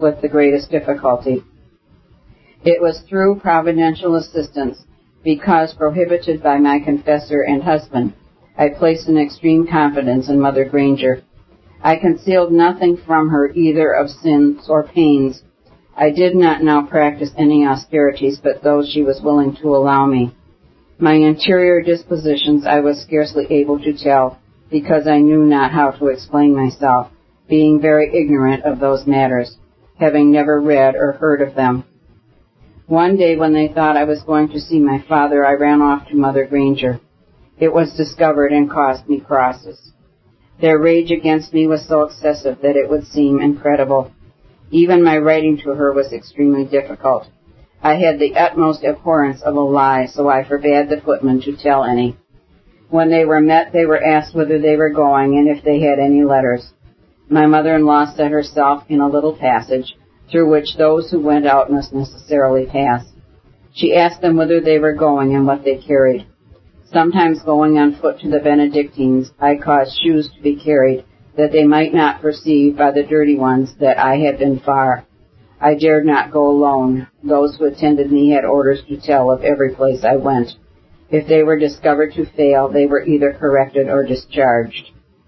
with the greatest difficulty. It was through providential assistance, because prohibited by my confessor and husband, I placed an extreme confidence in Mother Granger. I concealed nothing from her, either of sins or pains. I did not now practice any austerities but those she was willing to allow me. My interior dispositions I was scarcely able to tell, because I knew not how to explain myself, being very ignorant of those matters, having never read or heard of them. One day when they thought I was going to see my father, I ran off to Mother Granger. It was discovered and caused me crosses. Their rage against me was so excessive that it would seem incredible. Even my writing to her was extremely difficult. I had the utmost abhorrence of a lie, so I forbade the footman to tell any. When they were met, they were asked whither they were going and if they had any letters. My mother-in-law set herself in a little passage, through which those who went out must necessarily pass. She asked them whither they were going and what they carried. Sometimes going on foot to the Benedictines, I caused shoes to be carried, that they might not perceive by the dirty ones that I had been far. I dared not go alone. Those who attended me had orders to tell of every place I went. If they were discovered to fail, they were either corrected or discharged.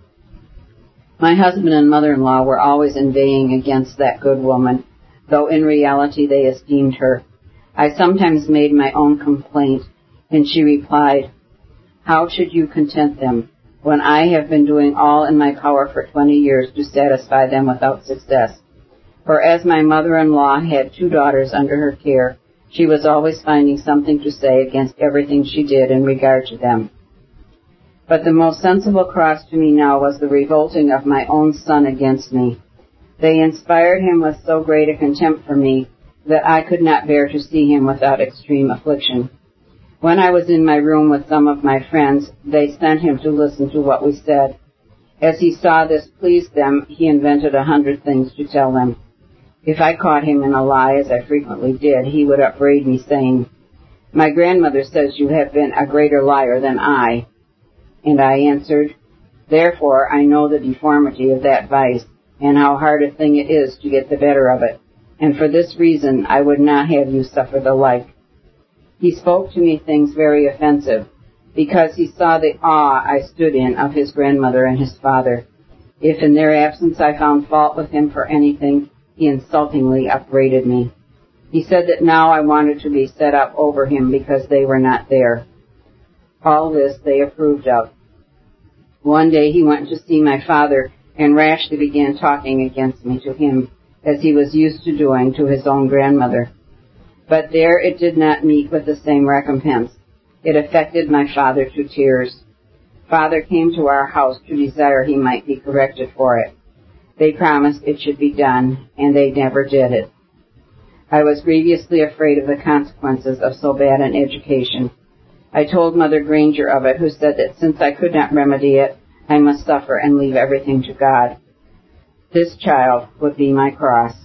My husband and mother-in-law were always inveighing against that good woman, though in reality they esteemed her. I sometimes made my own complaint, and she replied, "How should you content them, when I have been doing all in my power for 20 years to satisfy them without success?" For as my mother-in-law had 2 daughters under her care, she was always finding something to say against everything she did in regard to them. But the most sensible cross to me now was the revolting of my own son against me. They inspired him with so great a contempt for me that I could not bear to see him without extreme affliction. When I was in my room with some of my friends, they sent him to listen to what we said. As he saw this pleased them, he invented 100 things to tell them. If I caught him in a lie, as I frequently did, he would upbraid me, saying, "My grandmother says you have been a greater liar than I." And I answered, "Therefore I know the deformity of that vice, and how hard a thing it is to get the better of it, and for this reason I would not have you suffer the like." He spoke to me things very offensive, because he saw the awe I stood in of his grandmother and his father. If in their absence I found fault with him for anything, he insultingly upbraided me. He said that now I wanted to be set up over him because they were not there. All this they approved of. One day he went to see my father and rashly began talking against me to him, as he was used to doing to his own grandmother. But there it did not meet with the same recompense. It affected my father to tears. Father came to our house to desire he might be corrected for it. They promised it should be done, and they never did it. I was grievously afraid of the consequences of so bad an education. I told Mother Granger of it, who said that since I could not remedy it, I must suffer and leave everything to God. This child would be my cross.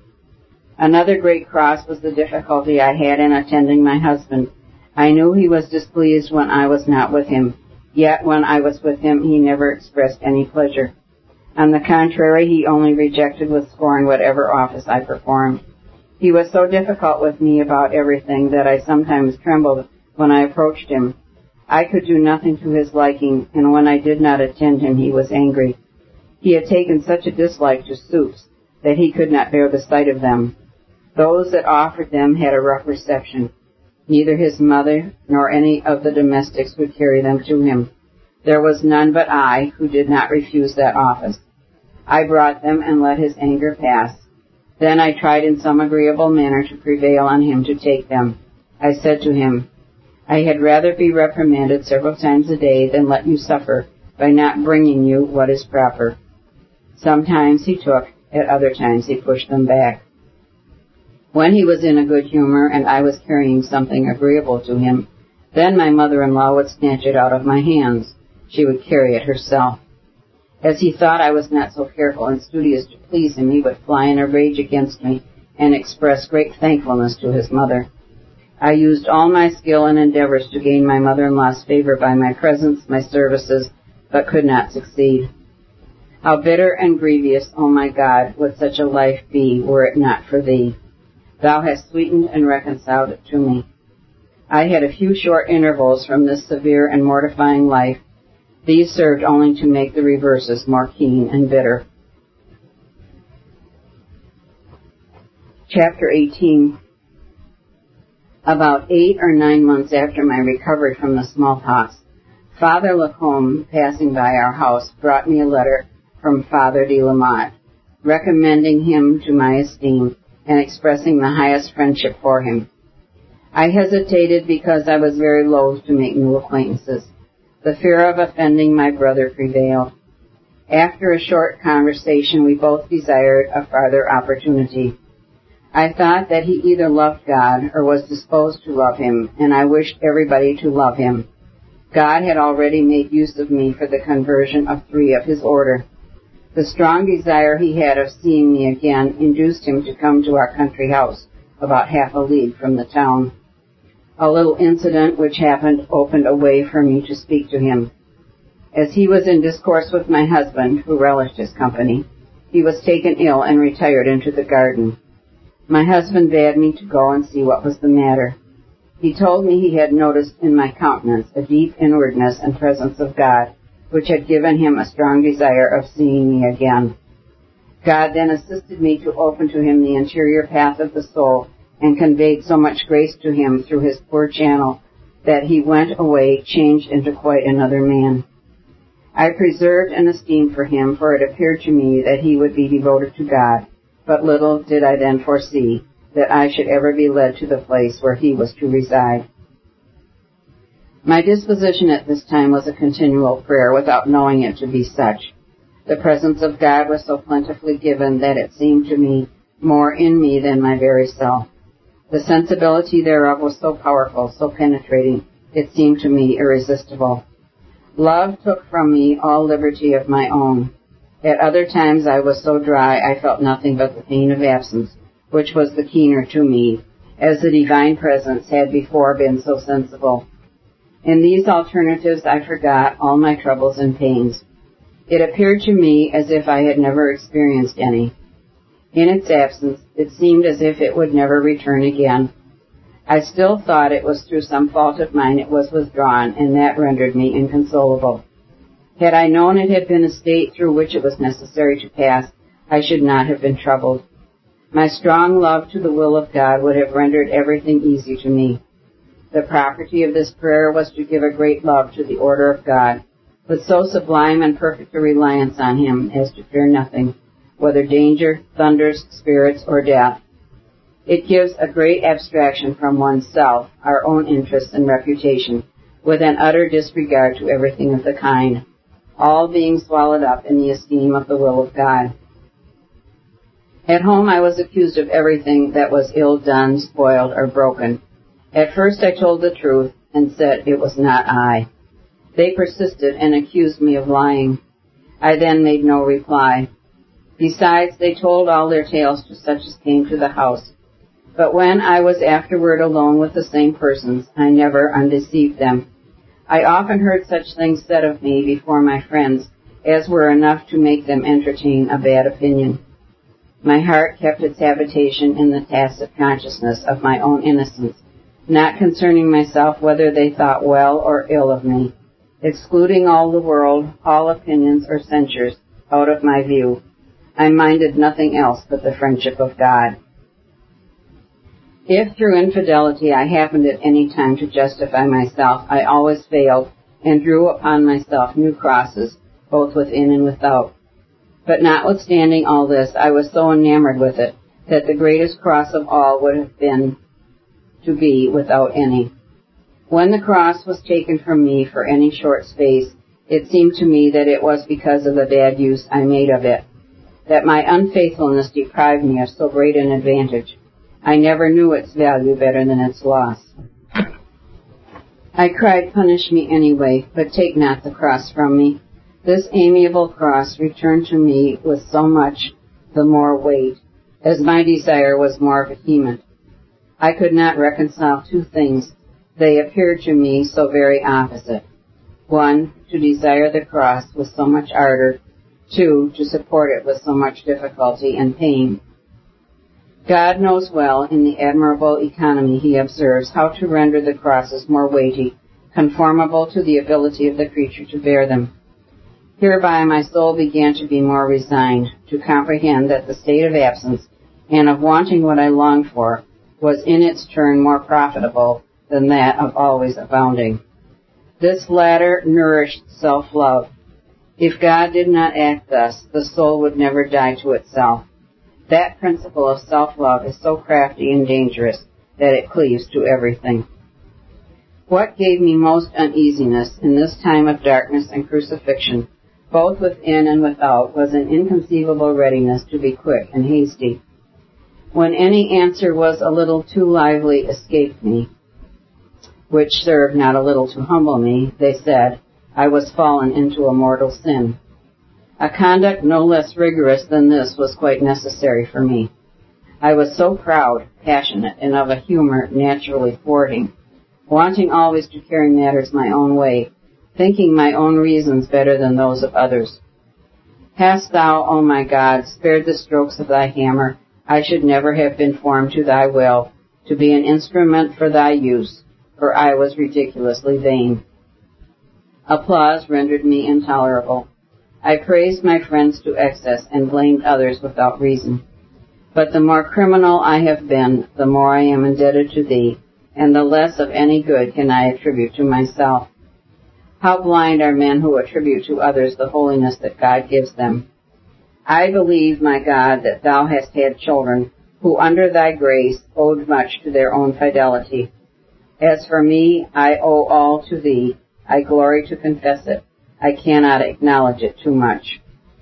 Another great cross was the difficulty I had in attending my husband. I knew he was displeased when I was not with him, yet when I was with him he never expressed any pleasure. On the contrary, he only rejected with scorn whatever office I performed. He was so difficult with me about everything that I sometimes trembled when I approached him. I could do nothing to his liking, and when I did not attend him, he was angry. He had taken such a dislike to soups that he could not bear the sight of them. Those that offered them had a rough reception. Neither his mother nor any of the domestics would carry them to him. There was none but I who did not refuse that office. I brought them and let his anger pass. Then I tried in some agreeable manner to prevail on him to take them. I said to him, "I had rather be reprimanded several times a day than let you suffer by not bringing you what is proper." Sometimes he took, at other times he pushed them back. When he was in a good humor and I was carrying something agreeable to him, then my mother-in-law would snatch it out of my hands. She would carry it herself. As he thought I was not so careful and studious to please him, he would fly in a rage against me and express great thankfulness to his mother. I used all my skill and endeavors to gain my mother-in-law's favor by my presence, my services, but could not succeed. How bitter and grievous, O my God, would such a life be were it not for thee. Thou hast sweetened and reconciled it to me. I had a few short intervals from this severe and mortifying life. These served only to make the reverses more keen and bitter. Chapter 18. About 8 or 9 months after my recovery from the smallpox, Father Lacombe, passing by our house, brought me a letter from Father de Lamotte, recommending him to my esteem and expressing the highest friendship for him. I hesitated because I was very loath to make new acquaintances. The fear of offending my brother prevailed. After a short conversation, we both desired a farther opportunity. I thought that he either loved God or was disposed to love him, and I wished everybody to love him. God had already made use of me for the conversion of 3 of his order. The strong desire he had of seeing me again induced him to come to our country house, about half a league from the town. A little incident which happened opened a way for me to speak to him. As he was in discourse with my husband, who relished his company, he was taken ill and retired into the garden. My husband bade me to go and see what was the matter. He told me he had noticed in my countenance a deep inwardness and presence of God, which had given him a strong desire of seeing me again. God then assisted me to open to him the interior path of the soul, and conveyed so much grace to him through his poor channel that he went away changed into quite another man. I preserved an esteem for him, for it appeared to me that he would be devoted to God, but little did I then foresee that I should ever be led to the place where he was to reside. My disposition at this time was a continual prayer without knowing it to be such. The presence of God was so plentifully given that it seemed to me more in me than my very self. The sensibility thereof was so powerful, so penetrating, it seemed to me irresistible. Love took from me all liberty of my own. At other times I was so dry I felt nothing but the pain of absence, which was the keener to me, as the divine presence had before been so sensible. In these alternatives I forgot all my troubles and pains. It appeared to me as if I had never experienced any. In its absence, it seemed as if it would never return again. I still thought it was through some fault of mine it was withdrawn, and that rendered me inconsolable. Had I known it had been a state through which it was necessary to pass, I should not have been troubled. My strong love to the will of God would have rendered everything easy to me. The property of this prayer was to give a great love to the order of God, with so sublime and perfect a reliance on him as to fear nothing, whether danger, thunders, spirits, or death. It gives a great abstraction from oneself, our own interests and reputation, with an utter disregard to everything of the kind, all being swallowed up in the esteem of the will of God. At home I was accused of everything that was ill done, spoiled, or broken. At first I told the truth and said it was not I. They persisted and accused me of lying. I then made no reply. Besides, they told all their tales to such as came to the house. But when I was afterward alone with the same persons, I never undeceived them. I often heard such things said of me before my friends as were enough to make them entertain a bad opinion. My heart kept its habitation in the tacit consciousness of my own innocence, not concerning myself whether they thought well or ill of me, excluding all the world, all opinions or censures out of my view. I minded nothing else but the friendship of God. If through infidelity I happened at any time to justify myself, I always failed and drew upon myself new crosses, both within and without. But notwithstanding all this, I was so enamored with it that the greatest cross of all would have been to be without any. When the cross was taken from me for any short space, it seemed to me that it was because of the bad use I made of it, that my unfaithfulness deprived me of so great an advantage. I never knew its value better than its loss. I cried, "Punish me anyway, but take not the cross from me." This amiable cross returned to me with so much the more weight, as my desire was more vehement. I could not reconcile two things. They appeared to me so very opposite. One, to desire the cross with so much ardor, 2, to support it with so much difficulty and pain. God knows well, in the admirable economy he observes, how to render the crosses more weighty, conformable to the ability of the creature to bear them. Hereby my soul began to be more resigned, to comprehend that the state of absence and of wanting what I longed for was in its turn more profitable than that of always abounding. This latter nourished self-love. If God did not act thus, the soul would never die to itself. That principle of self-love is so crafty and dangerous that it cleaves to everything. What gave me most uneasiness in this time of darkness and crucifixion, both within and without, was an inconceivable readiness to be quick and hasty. When any answer was a little too lively escaped me, which served not a little to humble me, they said, I was fallen into a mortal sin. A conduct no less rigorous than this was quite necessary for me. I was so proud, passionate, and of a humor naturally thwarting, wanting always to carry matters my own way, thinking my own reasons better than those of others. Hast thou, O my God, spared the strokes of thy hammer, I should never have been formed to thy will, to be an instrument for thy use, for I was ridiculously vain. Applause rendered me intolerable. I praised my friends to excess and blamed others without reason. But the more criminal I have been, the more I am indebted to thee, and the less of any good can I attribute to myself. How blind are men who attribute to others the holiness that God gives them. I believe, my God, that thou hast had children who under thy grace owed much to their own fidelity. As for me, I owe all to thee. I glory to confess it. I cannot acknowledge it too much.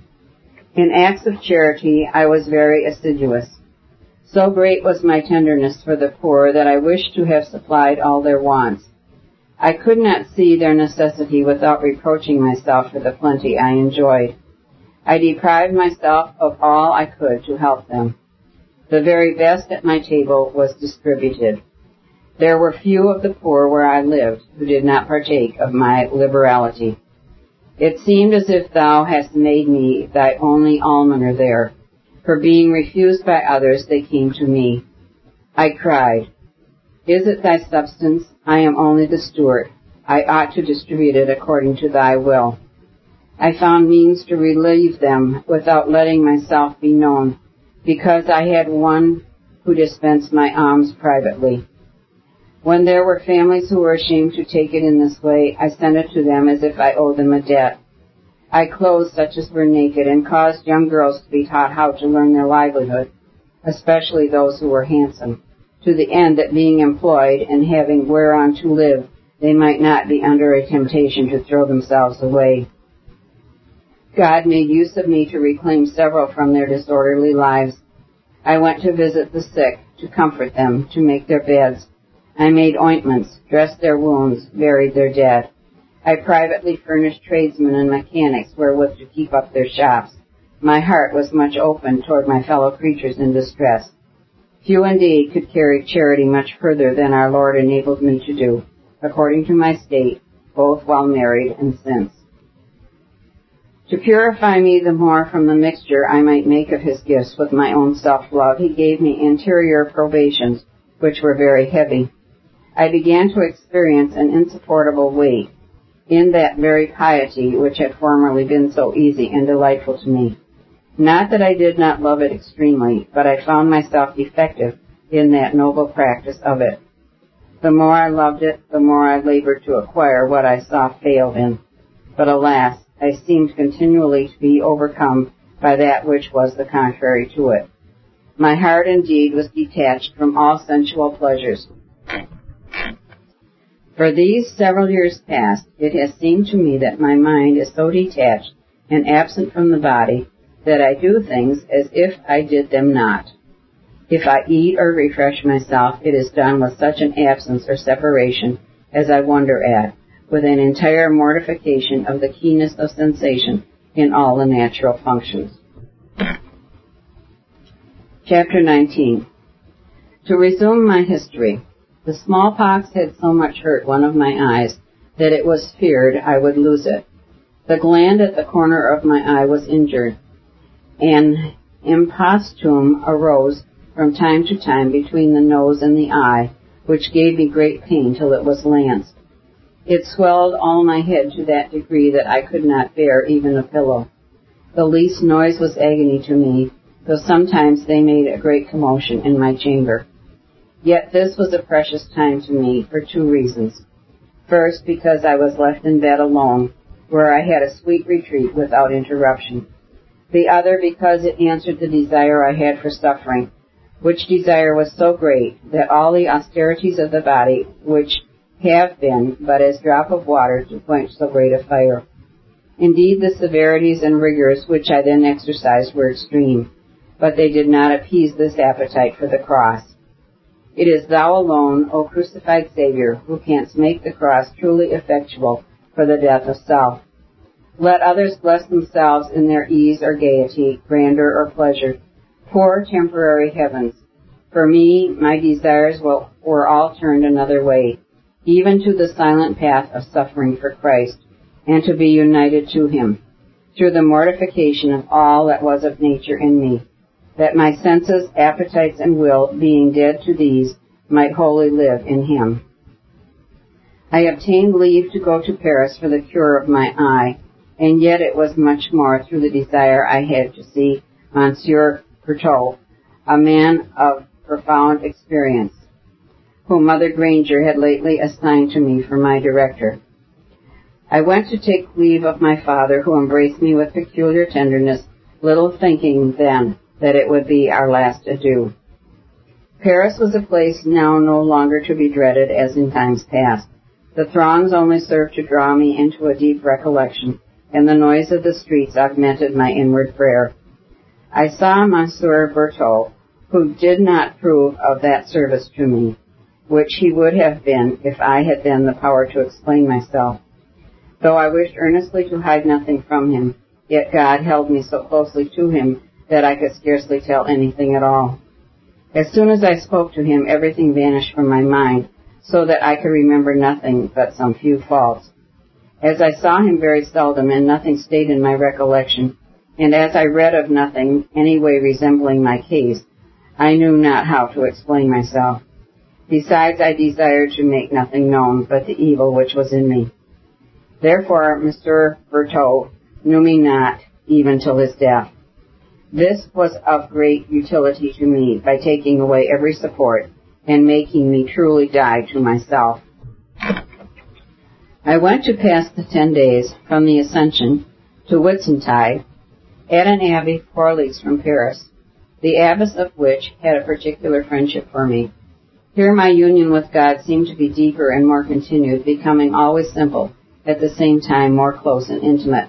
In acts of charity, I was very assiduous. So great was my tenderness for the poor that I wished to have supplied all their wants. I could not see their necessity without reproaching myself for the plenty I enjoyed. I deprived myself of all I could to help them. The very best at my table was distributed. There were few of the poor where I lived who did not partake of my liberality. It seemed as if thou hast made me thy only almoner there, for being refused by others they came to me. I cried, Is it thy substance? I am only the steward. I ought to distribute it according to thy will. I found means to relieve them without letting myself be known, because I had one who dispensed my alms privately. When there were families who were ashamed to take it in this way, I sent it to them as if I owed them a debt. I clothed such as were naked and caused young girls to be taught how to learn their livelihood, especially those who were handsome, to the end that being employed and having whereon to live, they might not be under a temptation to throw themselves away. God made use of me to reclaim several from their disorderly lives. I went to visit the sick, to comfort them, to make their beds. I made ointments, dressed their wounds, buried their dead. I privately furnished tradesmen and mechanics wherewith to keep up their shops. My heart was much opened toward my fellow creatures in distress. Few indeed could carry charity much further than our Lord enabled me to do, according to my state, both while married and since. To purify me the more from the mixture I might make of his gifts with my own self-love, he gave me interior probations, which were very heavy. I began to experience an insupportable weight in that very piety which had formerly been so easy and delightful to me. Not that I did not love it extremely, but I found myself defective in that noble practice of it. The more I loved it, the more I labored to acquire what I saw failed in. But alas, I seemed continually to be overcome by that which was the contrary to it. My heart indeed was detached from all sensual pleasures. For these several years past, it has seemed to me that my mind is so detached and absent from the body that I do things as if I did them not. If I eat or refresh myself, it is done with such an absence or separation as I wonder at, with an entire mortification of the keenness of sensation in all the natural functions. Chapter 19. To resume my history. The smallpox had so much hurt one of my eyes that it was feared I would lose it. The gland at the corner of my eye was injured. An imposthume arose from time to time between the nose and the eye, which gave me great pain till it was lanced. It swelled all my head to that degree that I could not bear even a pillow. The least noise was agony to me, though sometimes they made a great commotion in my chamber. Yet this was a precious time to me for two reasons. First, because I was left in bed alone, where I had a sweet retreat without interruption. The other, because it answered the desire I had for suffering, which desire was so great that all the austerities of the body, which have been but as drop of water to quench so great a fire. Indeed, the severities and rigors which I then exercised were extreme, but they did not appease this appetite for the cross. It is thou alone, O crucified Savior, who canst make the cross truly effectual for the death of self. Let others bless themselves in their ease or gaiety, grandeur or pleasure, poor temporary heavens. For me, my desires were all turned another way, even to the silent path of suffering for Christ, and to be united to Him, through the mortification of all that was of nature in me, that my senses, appetites, and will, being dead to these, might wholly live in Him. I obtained leave to go to Paris for the cure of my eye, and yet it was much more through the desire I had to see Monsieur Berthaud, a man of profound experience, whom Mother Granger had lately assigned to me for my director. I went to take leave of my father, who embraced me with peculiar tenderness, little thinking then that it would be our last adieu. Paris was a place now no longer to be dreaded as in times past. The throngs only served to draw me into a deep recollection, and the noise of the streets augmented my inward prayer. I saw Monsieur Berthaud, who did not prove of that service to me, which he would have been if I had then the power to explain myself. Though I wished earnestly to hide nothing from him, yet God held me so closely to him that I could scarcely tell anything at all. As soon as I spoke to him, everything vanished from my mind, so that I could remember nothing but some few faults. As I saw him very seldom, and nothing stayed in my recollection, and as I read of nothing any way resembling my case, I knew not how to explain myself. Besides, I desired to make nothing known but the evil which was in me. Therefore, Monsieur Berthaud knew me not, even till his death. This was of great utility to me by taking away every support and making me truly die to myself. I went to pass the 10 days from the Ascension to Whitsuntide at an abbey 4 leagues from Paris, the abbess of which had a particular friendship for me. Here my union with God seemed to be deeper and more continued, becoming always simple, at the same time more close and intimate.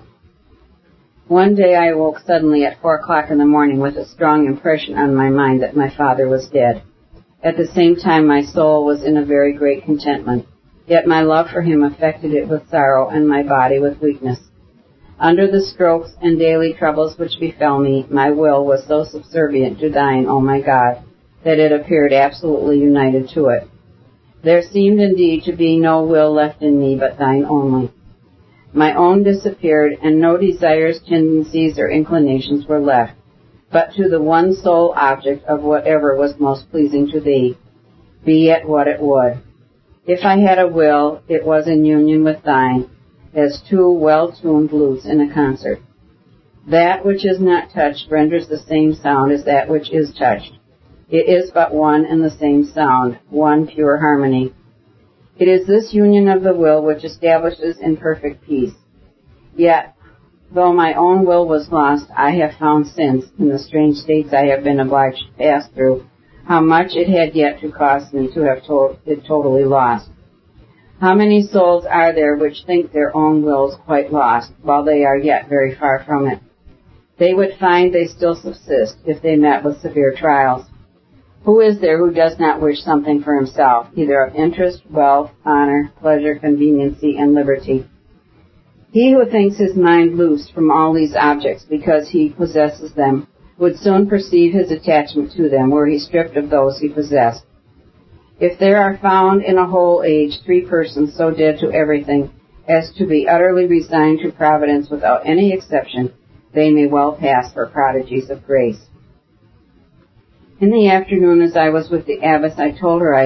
One day I awoke suddenly at 4 o'clock in the morning with a strong impression on my mind that my father was dead. At the same time my soul was in a very great contentment, yet my love for him affected it with sorrow and my body with weakness. Under the strokes and daily troubles which befell me, my will was so subservient to thine, O my God, that it appeared absolutely united to it. There seemed indeed to be no will left in me but thine only. My own disappeared, and no desires, tendencies, or inclinations were left, but to the one sole object of whatever was most pleasing to thee, be it what it would. If I had a will, it was in union with thine, as two well-tuned lutes in a concert. That which is not touched renders the same sound as that which is touched. It is but one and the same sound, one pure harmony. It is this union of the will which establishes in perfect peace. Yet, though my own will was lost, I have found since, in the strange states I have been obliged to pass through, how much it had yet to cost me to have it totally lost. How many souls are there which think their own wills quite lost, while they are yet very far from it? They would find they still subsist if they met with severe trials. Who is there who does not wish something for himself, either of interest, wealth, honor, pleasure, conveniency, and liberty? He who thinks his mind loose from all these objects because he possesses them would soon perceive his attachment to them were he stripped of those he possessed. If there are found in a whole age 3 persons so dead to everything as to be utterly resigned to Providence without any exception, they may well pass for prodigies of grace. In the afternoon, as I was with the abbess, I told her I